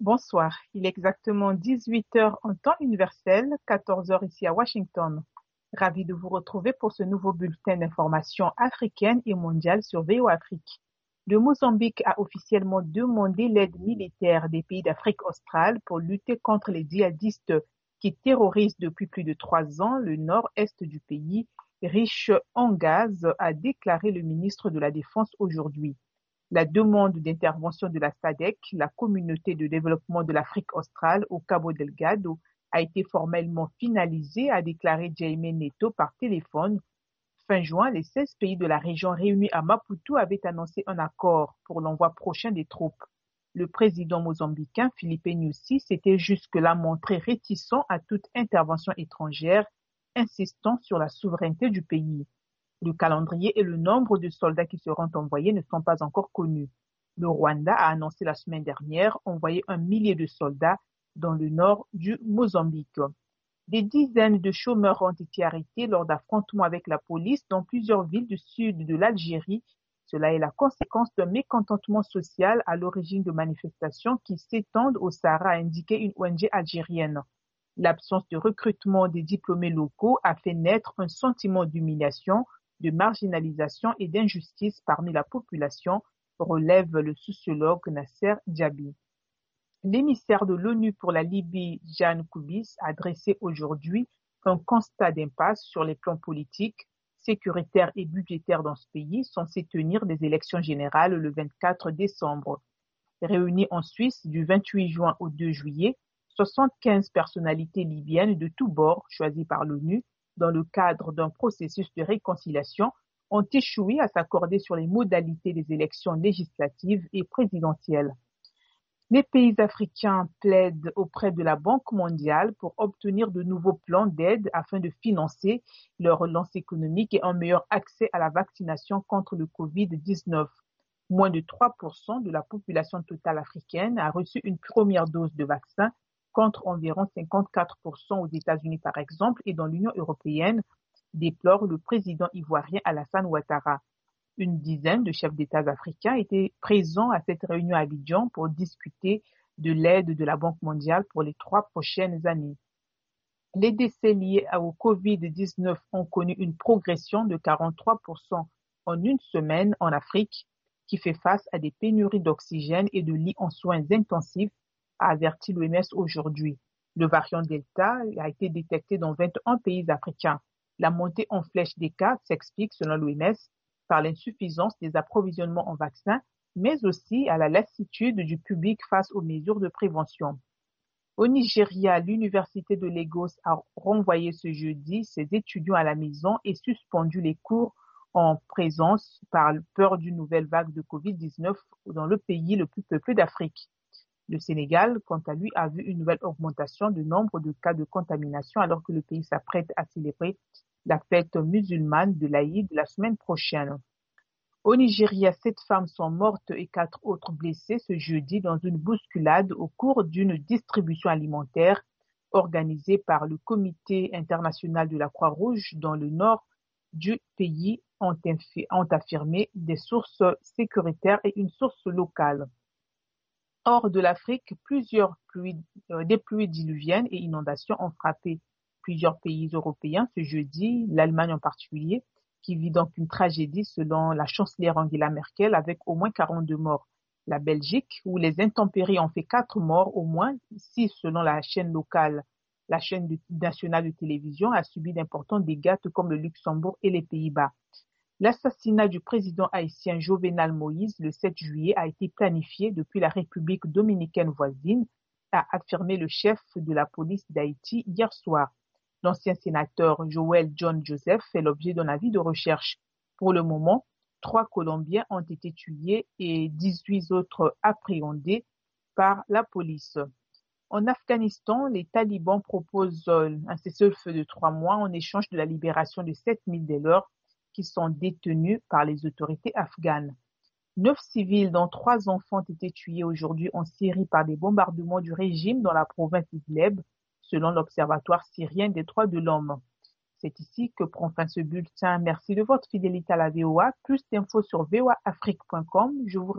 Bonsoir, il est exactement 18 heures en temps universel, 14 heures ici à Washington. Ravi de vous retrouver pour ce nouveau bulletin d'information africaine et mondiale sur VOA Afrique. Le Mozambique a officiellement demandé l'aide militaire des pays d'Afrique australe pour lutter contre les djihadistes qui terrorisent depuis plus de 3 ans le nord-est du pays, riche en gaz, a déclaré le ministre de la Défense aujourd'hui. La demande d'intervention de la SADC, la communauté de développement de l'Afrique australe au Cabo Delgado, a été formellement finalisée, a déclaré Jaime Neto par téléphone. Fin juin, les 16 pays de la région réunis à Maputo avaient annoncé un accord pour l'envoi prochain des troupes. Le président mozambicain Filipe Nyusi s'était jusque-là montré réticent à toute intervention étrangère, insistant sur la souveraineté du pays. Le calendrier et le nombre de soldats qui seront envoyés ne sont pas encore connus. Le Rwanda a annoncé la semaine dernière envoyer 1 millier de soldats dans le nord du Mozambique. Des dizaines de chômeurs ont été arrêtés lors d'affrontements avec la police dans plusieurs villes du sud de l'Algérie. Cela est la conséquence d'un mécontentement social à l'origine de manifestations qui s'étendent au Sahara, a indiqué une ONG algérienne. L'absence de recrutement des diplômés locaux a fait naître un sentiment d'humiliation, de marginalisation et d'injustice parmi la population, relève le sociologue Nasser Diaby. L'émissaire de l'ONU pour la Libye, Jan Kubis, a dressé aujourd'hui un constat d'impasse sur les plans politiques, sécuritaires et budgétaires dans ce pays, censé tenir des élections générales le 24 décembre. Réunis en Suisse du 28 juin au 2 juillet, 75 personnalités libyennes de tous bords, choisies par l'ONU, dans le cadre d'un processus de réconciliation, ont échoué à s'accorder sur les modalités des élections législatives et présidentielles. Les pays africains plaident auprès de la Banque mondiale pour obtenir de nouveaux plans d'aide afin de financer leur relance économique et un meilleur accès à la vaccination contre le Covid-19. Moins de 3% de la population totale africaine a reçu une première dose de vaccin, contre environ 54% aux États-Unis par exemple et dans l'Union européenne, déplore le président ivoirien Alassane Ouattara. Une dizaine de chefs d'État africains étaient présents à cette réunion à Abidjan pour discuter de l'aide de la Banque mondiale pour les 3 prochaines années. Les décès liés au Covid-19 ont connu une progression de 43% en une semaine en Afrique, qui fait face à des pénuries d'oxygène et de lits en soins intensifs, a averti l'OMS aujourd'hui. Le variant Delta a été détecté dans 21 pays africains. La montée en flèche des cas s'explique, selon l'OMS, par l'insuffisance des approvisionnements en vaccins, mais aussi à la lassitude du public face aux mesures de prévention. Au Nigeria, l'université de Lagos a renvoyé ce jeudi ses étudiants à la maison et suspendu les cours en présence par peur d'une nouvelle vague de Covid-19 dans le pays le plus peuplé d'Afrique. Le Sénégal, quant à lui, a vu une nouvelle augmentation du nombre de cas de contamination alors que le pays s'apprête à célébrer la fête musulmane de l'Aïd la semaine prochaine. Au Nigeria, 7 femmes sont mortes et 4 autres blessées ce jeudi dans une bousculade au cours d'une distribution alimentaire organisée par le Comité international de la Croix-Rouge dans le nord du pays, ont affirmé des sources sécuritaires et une source locale. Hors de l'Afrique, des pluies diluviennes et inondations ont frappé plusieurs pays européens ce jeudi, l'Allemagne en particulier, qui vit donc une tragédie selon la chancelière Angela Merkel avec au moins 42 morts. La Belgique, où les intempéries ont fait 4 morts au moins, 6 selon la chaîne locale. La chaîne nationale de télévision a subi d'importants dégâts, tout comme le Luxembourg et les Pays-Bas. L'assassinat du président haïtien Jovenel Moïse le 7 juillet a été planifié depuis la République dominicaine voisine, a affirmé le chef de la police d'Haïti hier soir. L'ancien sénateur Joël John Joseph fait l'objet d'un avis de recherche. Pour le moment, 3 Colombiens ont été tués et 18 autres appréhendés par la police. En Afghanistan, les talibans proposent un cessez-le-feu de 3 mois en échange de la libération de 7000 des leurs qui sont détenus par les autorités afghanes. 9 civils, dont 3 enfants, ont été tués aujourd'hui en Syrie par des bombardements du régime dans la province d'Idlib, selon l'Observatoire syrien des droits de l'homme. C'est ici que prend fin ce bulletin. Merci de votre fidélité à la VOA. Plus d'infos sur voaafrique.com. Je vous